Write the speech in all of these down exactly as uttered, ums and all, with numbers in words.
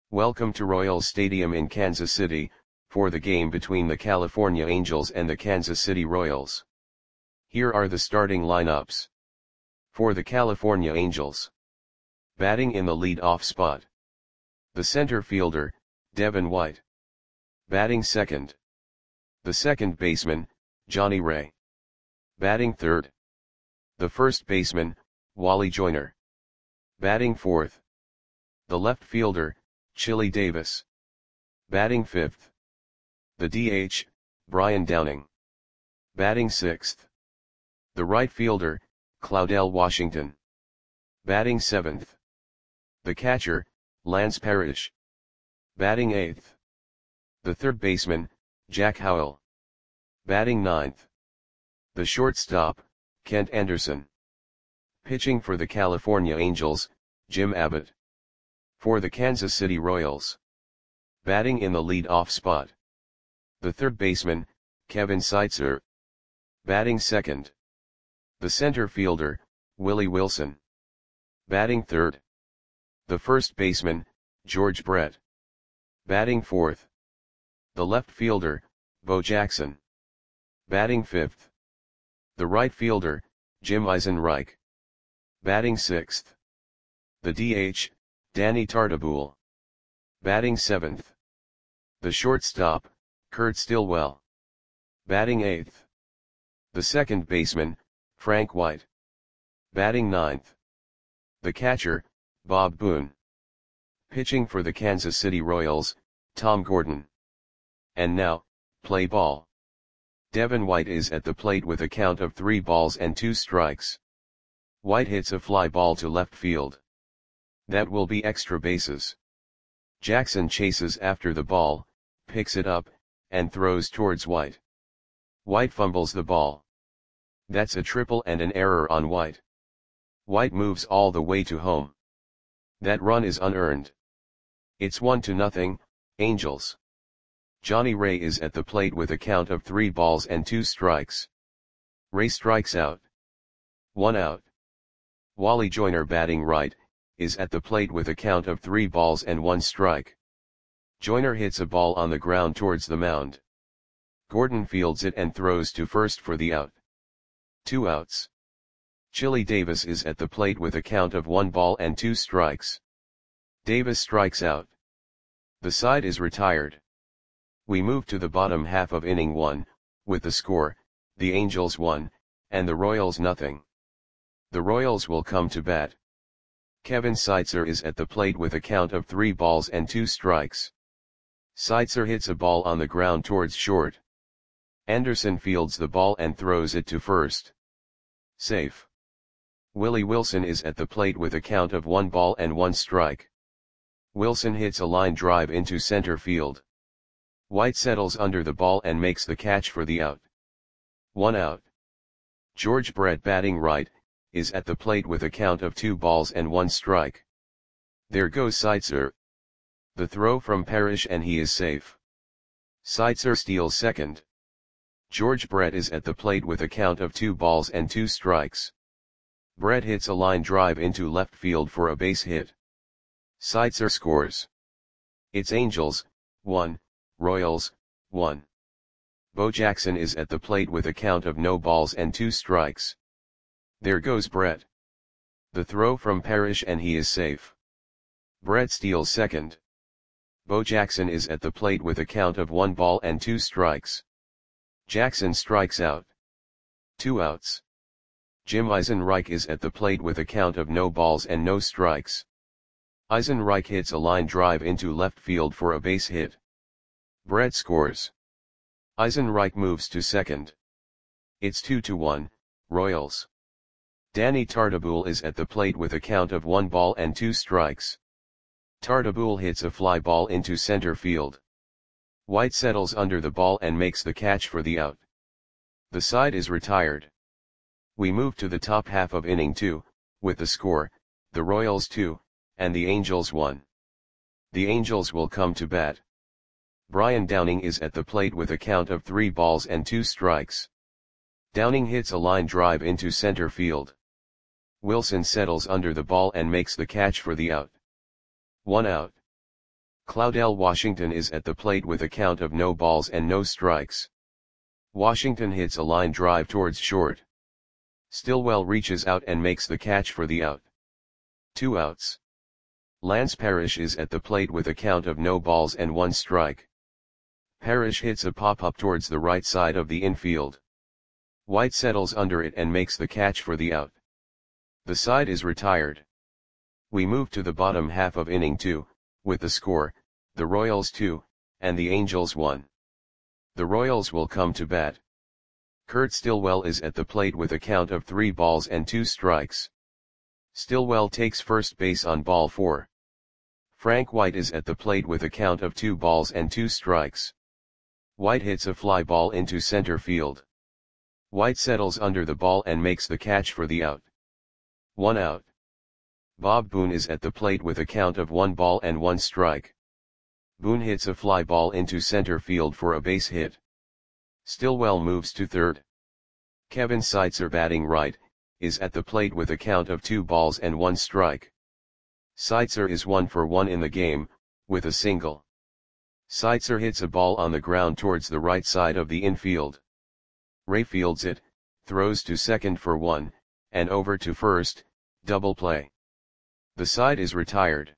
Welcome to Royals Stadium in Kansas City, for the game between the California Angels and the Kansas City Royals. Here are the starting lineups. For the California Angels. Batting in the lead-off spot. The center fielder, Devin White. Batting second. The second baseman, Johnny Ray. Batting third. The first baseman, Wally Joyner. Batting fourth. The left fielder, Chili Davis. Batting fifth. The D H, Brian Downing. Batting sixth. The right fielder, Claudell Washington. Batting seventh. The catcher, Lance Parrish. Batting eighth. The third baseman, Jack Howell. Batting ninth. The shortstop, Kent Anderson. Pitching for the California Angels, Jim Abbott. For the Kansas City Royals. Batting in the lead-off spot. The third baseman, Kevin Seitzer. Batting second. The center fielder, Willie Wilson. Batting third. The first baseman, George Brett. Batting fourth. The left fielder, Bo Jackson. Batting fifth. The right fielder, Jim Eisenreich. Batting sixth. The D H, Danny Tartabull. Batting seventh. The shortstop, Kurt Stillwell. Batting eighth. The second baseman, Frank White. Batting ninth. The catcher, Bob Boone. Pitching for the Kansas City Royals, Tom Gordon. And now, play ball. Devin White is at the plate with a count of three balls and two strikes. White hits a fly ball to left field. That will be extra bases. Jackson chases after the ball, picks it up, and throws towards White. White fumbles the ball. That's a triple and an error on White. White moves all the way to home. That run is unearned. It's one to nothing, Angels. Johnny Ray is at the plate with a count of three balls and two strikes. Ray strikes out. One out. Wally Joyner, batting right, is at the plate with a count of three balls and one strike. Joyner hits a ball on the ground towards the mound. Gordon fields it and throws to first for the out. Two outs. Chili Davis is at the plate with a count of one ball and two strikes. Davis strikes out. The side is retired. We move to the bottom half of inning one, with the score, the Angels one, and the Royals nothing. The Royals will come to bat. Kevin Seitzer is at the plate with a count of three balls and two strikes. Seitzer hits a ball on the ground towards short. Anderson fields the ball and throws it to first. Safe. Willie Wilson is at the plate with a count of one ball and one strike. Wilson hits a line drive into center field. White settles under the ball and makes the catch for the out. One out. George Brett, batting right, is at the plate with a count of two balls and one strike. There goes Seitzer. The throw from Parrish and he is safe. Seitzer steals second. George Brett is at the plate with a count of two balls and two strikes. Brett hits a line drive into left field for a base hit. Seitzer scores. It's Angels, one, Royals, one. Bo Jackson is at the plate with a count of no balls and two strikes. There goes Brett. The throw from Parrish and he is safe. Brett steals second. Bo Jackson is at the plate with a count of one ball and two strikes. Jackson strikes out. Two outs. Jim Eisenreich is at the plate with a count of no balls and no strikes. Eisenreich hits a line drive into left field for a base hit. Brett scores. Eisenreich moves to second. It's two to one, Royals. Danny Tartabull is at the plate with a count of one ball and two strikes. Tartabull hits a fly ball into center field. White settles under the ball and makes the catch for the out. The side is retired. We move to the top half of inning two, with the score, the Royals two, and the Angels one. The Angels will come to bat. Brian Downing is at the plate with a count of three balls and two strikes. Downing hits a line drive into center field. Wilson settles under the ball and makes the catch for the out. One out. Cloudell Washington is at the plate with a count of no balls and no strikes. Washington hits a line drive towards short. Stillwell reaches out and makes the catch for the out. Two outs. Lance Parrish is at the plate with a count of no balls and one strike. Parrish hits a pop-up towards the right side of the infield. White settles under it and makes the catch for the out. The side is retired. We move to the bottom half of inning two, with the score, the Royals two, and the Angels one. The Royals will come to bat. Kurt Stillwell is at the plate with a count of three balls and two strikes. Stillwell takes first base on ball four. Frank White is at the plate with a count of two balls and two strikes. White hits a fly ball into center field. White settles under the ball and makes the catch for the out. One out. Bob Boone is at the plate with a count of one ball and one strike. Boone hits a fly ball into center field for a base hit. Stillwell moves to third. Kevin Seitzer, batting right, is at the plate with a count of two balls and one strike. Seitzer is one for one in the game, with a single. Seitzer hits a ball on the ground towards the right side of the infield. Ray fields it, throws to second for one, and over to first, double play. The side is retired.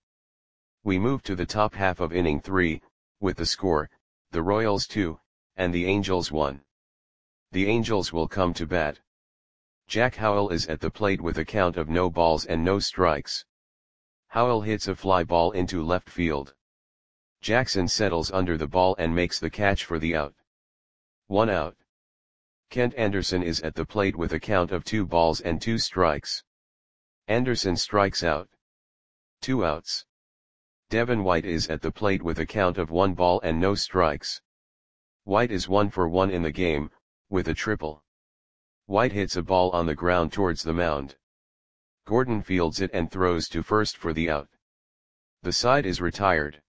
We move to the top half of inning three, with the score, the Royals two, and the Angels one. The Angels will come to bat. Jack Howell is at the plate with a count of no balls and no strikes. Howell hits a fly ball into left field. Jackson settles under the ball and makes the catch for the out. One out. Kent Anderson is at the plate with a count of two balls and two strikes. Anderson strikes out. Two outs. Devin White is at the plate with a count of one ball and no strikes. White is one for one in the game, with a triple. White hits a ball on the ground towards the mound. Gordon fields it and throws to first for the out. The side is retired.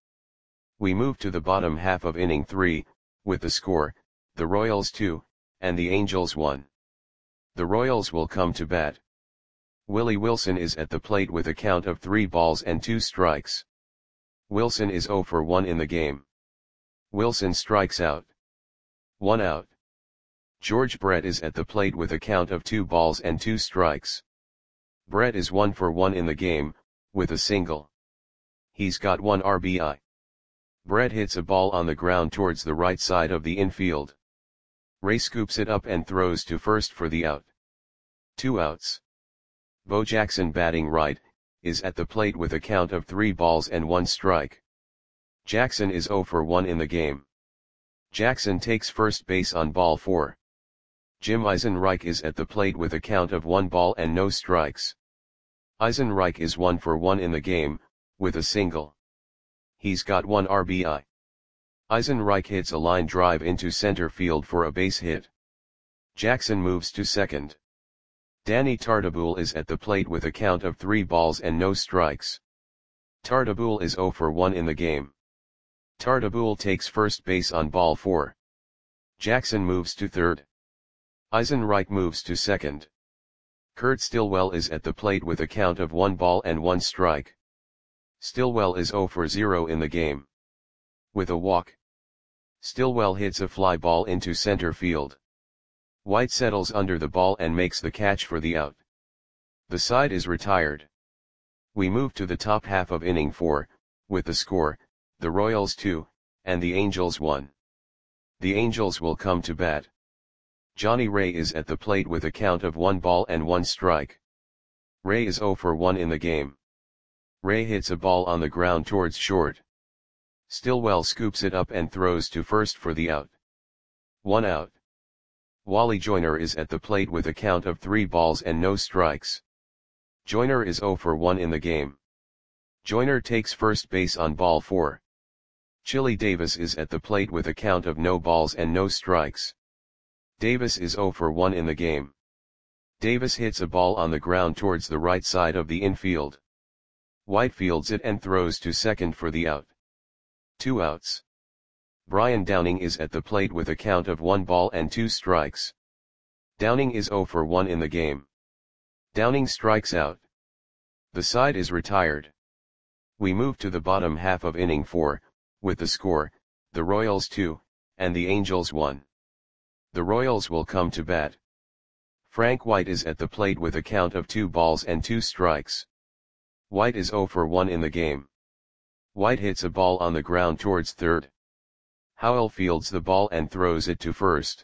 We move to the bottom half of inning three, with the score, the Royals two, and the Angels one. The Royals will come to bat. Willie Wilson is at the plate with a count of three balls and two strikes. Wilson is zero for one in the game. Wilson strikes out. One out. George Brett is at the plate with a count of two balls and two strikes. Brett is one for one in the game, with a single. He's got one R B I. Brett hits a ball on the ground towards the right side of the infield. Ray scoops it up and throws to first for the out. Two outs. Bo Jackson, batting right, is at the plate with a count of three balls and one strike. Jackson is zero for one in the game. Jackson takes first base on ball four. Jim Eisenreich is at the plate with a count of one ball and no strikes. Eisenreich is one for one in the game, with a single. He's got one R B I. Eisenreich hits a line drive into center field for a base hit. Jackson moves to second. Danny Tartabull is at the plate with a count of three balls and no strikes. Tartabull is zero for one in the game. Tartabull takes first base on ball four. Jackson moves to third. Eisenreich moves to second. Kurt Stillwell is at the plate with a count of one ball and one strike. Stillwell is zero for zero in the game. With a walk. Stillwell hits a fly ball into center field. White settles under the ball and makes the catch for the out. The side is retired. We move to the top half of inning four, with the score, the Royals two, and the Angels one. The Angels will come to bat. Johnny Ray is at the plate with a count of one ball and one strike. Ray is zero for one in the game. Ray hits a ball on the ground towards short. Stillwell scoops it up and throws to first for the out. One out. Wally Joyner is at the plate with a count of three balls and no strikes. Joyner is zero for one in the game. Joyner takes first base on ball four. Chili Davis is at the plate with a count of no balls and no strikes. Davis is zero for one in the game. Davis hits a ball on the ground towards the right side of the infield. White fields it and throws to second for the out. Two outs. Brian Downing is at the plate with a count of one ball and two strikes. Downing is zero for one in the game. Downing strikes out. The side is retired. We move to the bottom half of inning four, with the score, the Royals two, and the Angels one. The Royals will come to bat. Frank White is at the plate with a count of two balls and two strikes. White is oh for one in the game. White hits a ball on the ground towards third. Howell fields the ball and throws it to first.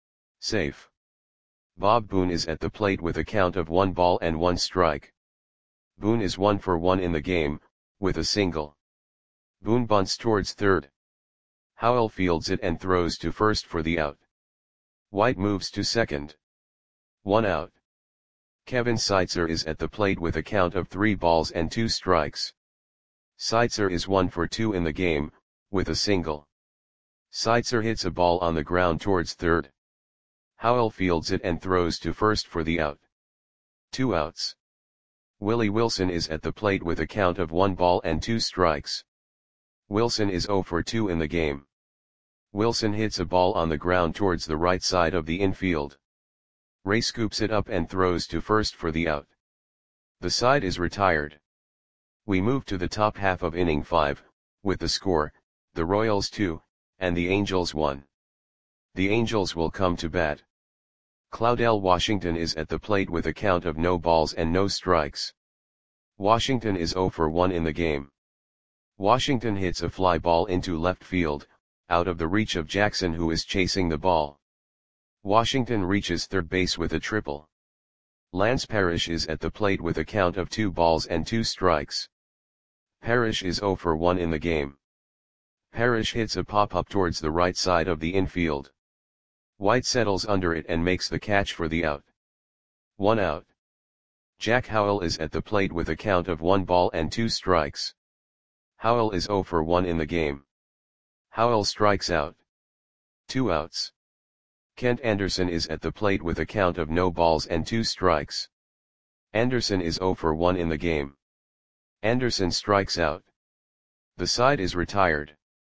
Safe. Bob Boone is at the plate with a count of one ball and one strike. Boone is one for one in the game, with a single. Boone bunts towards third. Howell fields it and throws to first for the out. White moves to second. One out. Kevin Seitzer is at the plate with a count of three balls and two strikes. Seitzer is one for two in the game, with a single. Seitzer hits a ball on the ground towards third. Howell fields it and throws to first for the out. Two outs. Willie Wilson is at the plate with a count of one ball and two strikes. Wilson is oh for two in the game. Wilson hits a ball on the ground towards the right side of the infield. Ray scoops it up and throws to first for the out. The side is retired. We move to the top half of inning five, with the score, the Royals two, and the Angels one. The Angels will come to bat. Claudell Washington is at the plate with a count of no balls and no strikes. Washington is oh for one in the game. Washington hits a fly ball into left field, out of the reach of Jackson, who is chasing the ball. Washington reaches third base with a triple. Lance Parrish is at the plate with a count of two balls and two strikes. Parrish is oh for one in the game. Parrish hits a pop-up towards the right side of the infield. White settles under it and makes the catch for the out. One out. Jack Howell is at the plate with a count of one ball and two strikes. Howell is oh for one in the game. Howell strikes out. Two outs. Kent Anderson is at the plate with a count of no balls and two strikes. Anderson is oh for one in the game. Anderson strikes out. The side is retired.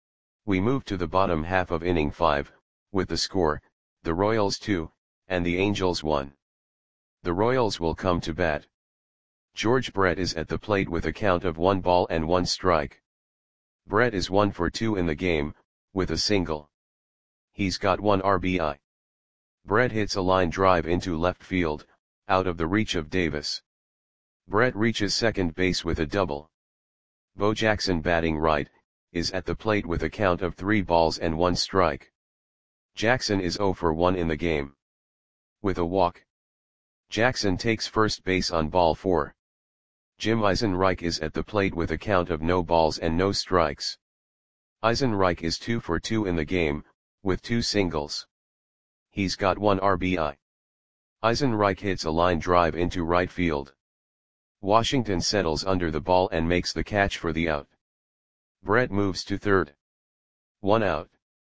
We move to the bottom half of inning five, with the score, the Royals two, and the Angels one. The Royals will come to bat. George Brett is at the plate with a count of one ball and one strike. Brett is one for two in the game, with a single. He's got one R B I. Brett hits a line drive into left field, out of the reach of Davis. Brett reaches second base with a double. Bo Jackson, batting right, is at the plate with a count of three balls and one strike. Jackson is oh for one in the game. With a walk. Jackson takes first base on ball four. Jim Eisenreich is at the plate with a count of no balls and no strikes. Eisenreich is two for two in the game, with two singles. He's got one R B I. Eisenreich hits a line drive into right field. Washington settles under the ball and makes the catch for the out. Brett moves to third. One out.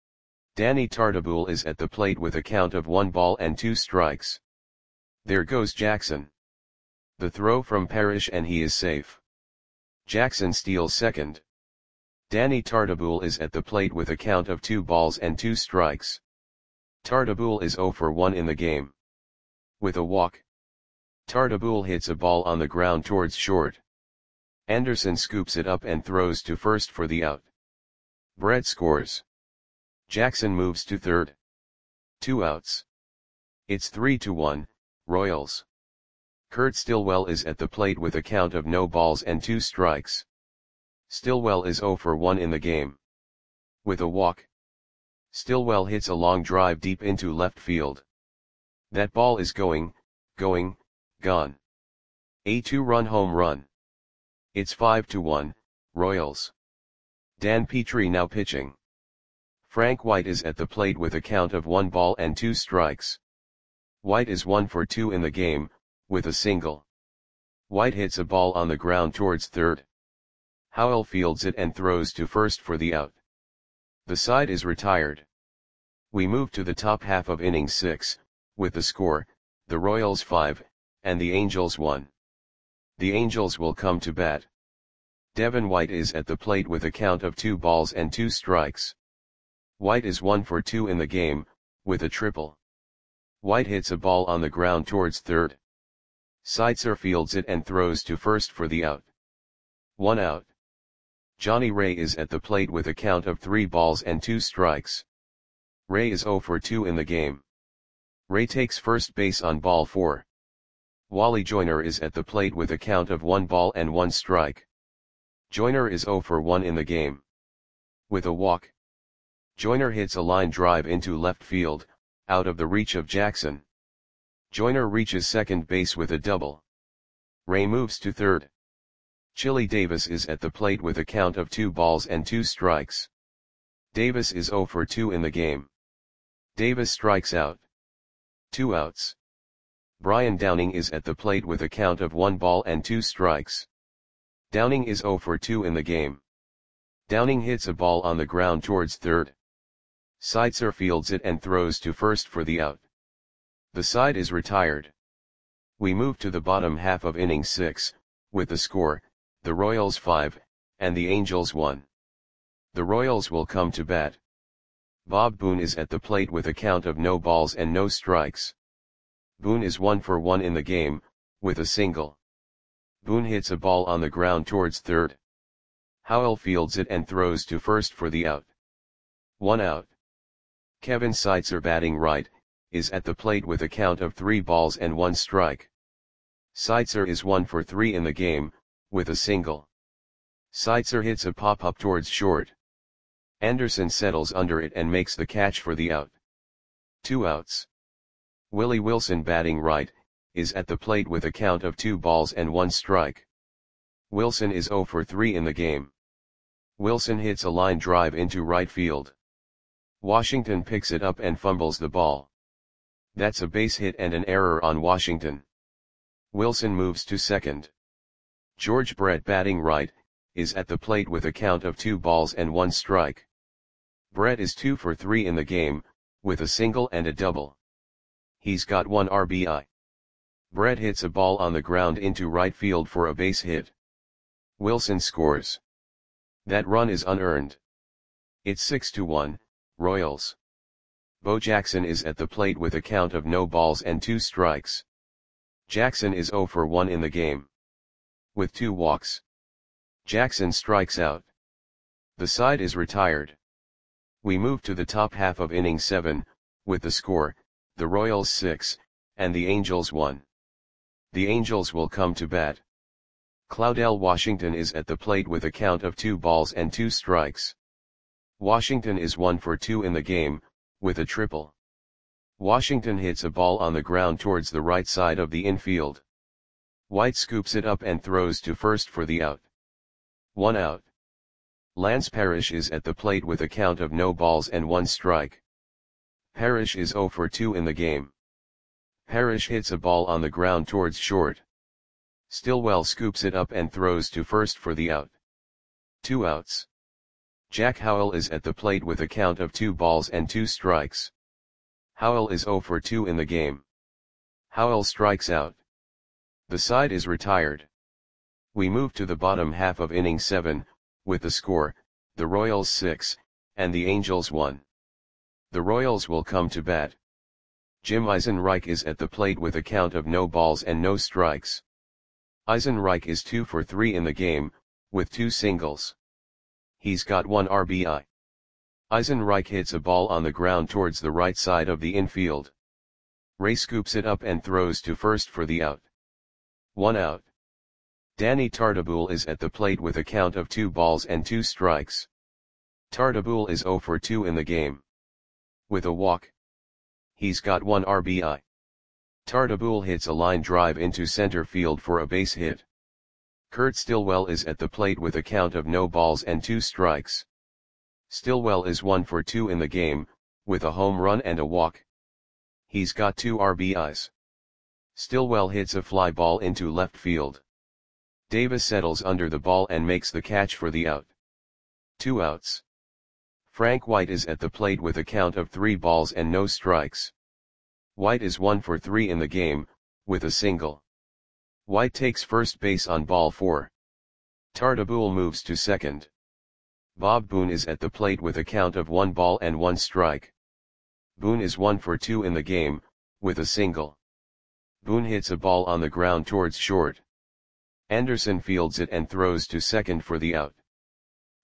Danny Tartabull is at the plate with a count of one ball and two strikes. There goes Jackson. The throw from Parrish and he is safe. Jackson steals second. Danny Tartabull is at the plate with a count of two balls and two strikes. Tartabull is oh for one in the game. With a walk. Tartabull hits a ball on the ground towards short. Anderson scoops it up and throws to first for the out. Brett scores. Jackson moves to third. Two outs. It's three to one, Royals. Kurt Stillwell is at the plate with a count of no balls and two strikes. Stillwell is oh for one in the game. With a walk. Stillwell hits a long drive deep into left field. That ball is going, going, gone. A two-run home run. It's five to one, Royals. Dan Petrie now pitching. Frank White is at the plate with a count of one ball and two strikes. White is one for two in the game, with a single. White hits a ball on the ground towards third. Howell fields it and throws to first for the out. The side is retired. We move to the top half of inning six, with the score, the Royals five, and the Angels one. The Angels will come to bat. Devin White is at the plate with a count of two balls and two strikes. White is one for two in the game, with a triple. White hits a ball on the ground towards third. Seitzer fields it and throws to first for the out. One out. Johnny Ray is at the plate with a count of three balls and two strikes. Ray is zero for two in the game. Ray takes first base on ball four. Wally Joyner is at the plate with a count of one ball and one strike. Joyner is zero for one in the game. With a walk, Joyner hits a line drive into left field, out of the reach of Jackson. Joyner reaches second base with a double. Ray moves to third. Chili Davis is at the plate with a count of two balls and two strikes. Davis is zero for two in the game. Davis strikes out. Two outs. Brian Downing is at the plate with a count of one ball and two strikes. Downing is zero for two in the game. Downing hits a ball on the ground towards third. Seitzer fields it and throws to first for the out. The side is retired. We move to the bottom half of inning six, with the score, the Royals five, and the Angels one. The Royals will come to bat. Bob Boone is at the plate with a count of no balls and no strikes. Boone is one for one in the game, with a single. Boone hits a ball on the ground towards third. Howell fields it and throws to first for the out. One out. Kevin Seitzer, batting right, is at the plate with a count of three balls and one strike. Seitzer is one for three in the game, with a single. Seitzer hits a pop-up towards short. Anderson settles under it and makes the catch for the out. Two outs. Willie Wilson, batting right, is at the plate with a count of two balls and one strike. Wilson is zero for three in the game. Wilson hits a line drive into right field. Washington picks it up and fumbles the ball. That's a base hit and an error on Washington. Wilson moves to second. George Brett, batting right, is at the plate with a count of two balls and one strike. Brett is two for three in the game, with a single and a double. He's got one R B I. Brett hits a ball on the ground into right field for a base hit. Wilson scores. That run is unearned. It's six to one, Royals. Bo Jackson is at the plate with a count of no balls and two strikes. Jackson is zero for one in the game. With two walks, Jackson strikes out. The side is retired. We move to the top half of inning seven, with the score, the Royals six, and the Angels one. The Angels will come to bat. Claudell Washington is at the plate with a count of two balls and two strikes. Washington is one for two in the game, with a triple. Washington hits a ball on the ground towards the right side of the infield. White scoops it up and throws to first for the out. One out. Lance Parrish is at the plate with a count of no balls and one strike. Parrish is zero for two in the game. Parrish hits a ball on the ground towards short. Stillwell scoops it up and throws to first for the out. Two outs. Jack Howell is at the plate with a count of two balls and two strikes. Howell is zero for two in the game. Howell strikes out. The side is retired. We move to the bottom half of inning seven, with the score, the Royals six, and the Angels one. The Royals will come to bat. Jim Eisenreich is at the plate with a count of no balls and no strikes. Eisenreich is two for three in the game, with two singles. He's got one R B I. Eisenreich hits a ball on the ground towards the right side of the infield. Ray scoops it up and throws to first for the out. One out. Danny Tartabull is at the plate with a count of two balls and two strikes. Tartabull is zero for two in the game. With a walk, he's got one R B I. Tartabull hits a line drive into center field for a base hit. Kurt Stillwell is at the plate with a count of no balls and two strikes. Stillwell is one for two in the game, with a home run and a walk. He's got two R B Is. Stillwell hits a fly ball into left field. Davis settles under the ball and makes the catch for the out. Two outs. Frank White is at the plate with a count of three balls and no strikes. White is one for three in the game, with a single. White takes first base on ball four. Tartabull moves to second. Bob Boone is at the plate with a count of one ball and one strike. Boone is one for two in the game, with a single. Boone hits a ball on the ground towards short. Anderson fields it and throws to second for the out.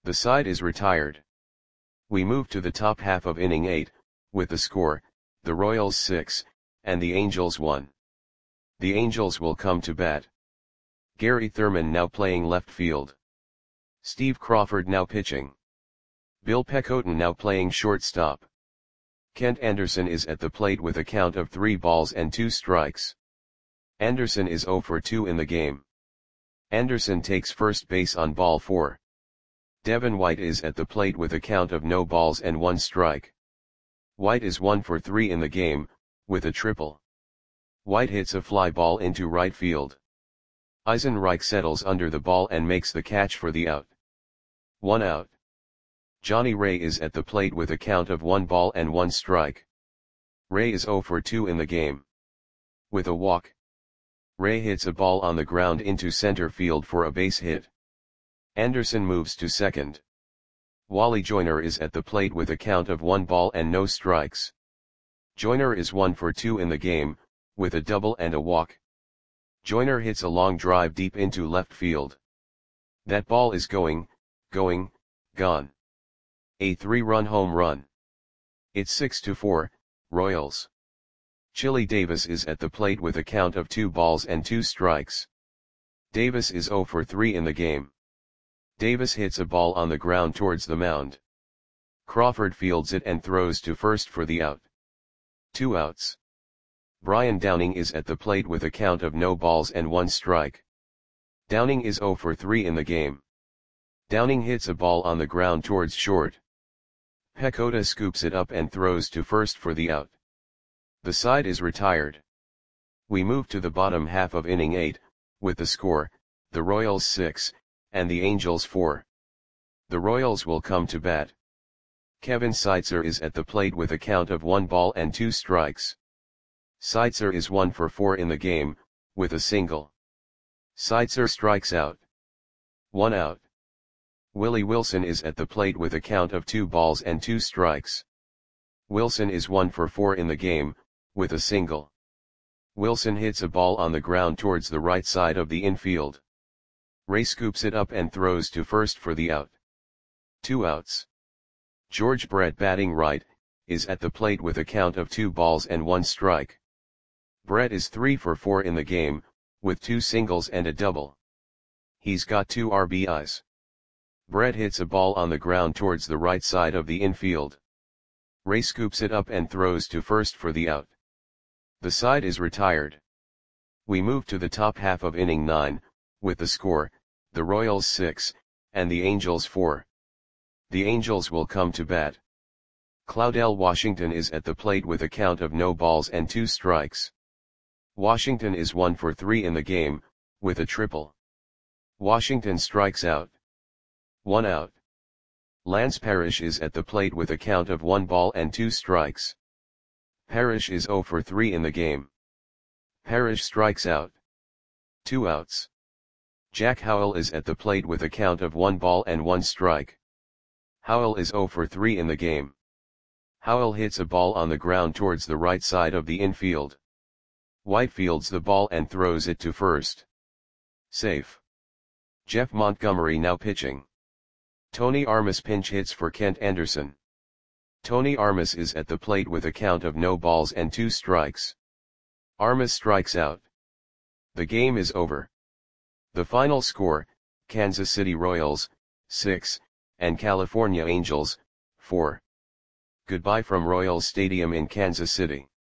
The side is retired. We move to the top half of inning eight, with the score, the Royals six, and the Angels one. The Angels will come to bat. Gary Thurman now playing left field. Steve Crawford now pitching. Bill Pecoten now playing shortstop. Kent Anderson is at the plate with a count of three balls and two strikes. Anderson is oh for two in the game. Anderson takes first base on ball four. Devin White is at the plate with a count of no balls and one strike. White is one for three in the game, with a triple. White hits a fly ball into right field. Eisenreich settles under the ball and makes the catch for the out. One out. Johnny Ray is at the plate with a count of one ball and one strike. Ray is oh for two in the game. With a walk, Ray hits a ball on the ground into center field for a base hit. Anderson moves to second. Wally Joyner is at the plate with a count of one ball and no strikes. Joyner is one for two in the game, with a double and a walk. Joyner hits a long drive deep into left field. That ball is going, going, gone. A three-run home run. It's six to four, Royals. Chili Davis is at the plate with a count of two balls and two strikes. Davis is oh for three in the game. Davis hits a ball on the ground towards the mound. Crawford fields it and throws to first for the out. Two outs. Brian Downing is at the plate with a count of no balls and one strike. Downing is oh for three in the game. Downing hits a ball on the ground towards short. Pecota scoops it up and throws to first for the out. The side is retired. We move to the bottom half of inning eight, with the score, the Royals six, and the Angels four. The Royals will come to bat. Kevin Seitzer is at the plate with a count of one ball and two strikes. Seitzer is one for four in the game, with a single. Seitzer strikes out. One out. Willie Wilson is at the plate with a count of two balls and two strikes. Wilson is one for four in the game, with a single. Wilson hits a ball on the ground towards the right side of the infield. Ray scoops it up and throws to first for the out. Two outs. George Brett batting right, is at the plate with a count of two balls and one strike. Brett is three for four in the game, with two singles and a double. He's got two R B Is. Brett hits a ball on the ground towards the right side of the infield. Ray scoops it up and throws to first for the out. The side is retired. We move to the top half of inning nine, with the score, the Royals six, and the Angels four. The Angels will come to bat. Claudell Washington is at the plate with a count of no balls and two strikes. Washington is one for three in the game, with a triple. Washington strikes out. One out. Lance Parrish is at the plate with a count of one ball and two strikes. Parrish is oh for three in the game. Parrish strikes out. Two outs. Jack Howell is at the plate with a count of one ball and one strike. Howell is oh for three in the game. Howell hits a ball on the ground towards the right side of the infield. White fields the ball and throws it to first. Safe. Jeff Montgomery now pitching. Tony Armas pinch hits for Kent Anderson. Tony Armas is at the plate with a count of no balls and two strikes. Armas strikes out. The game is over. The final score, Kansas City Royals, six, and California Angels, four. Goodbye from Royals Stadium in Kansas City.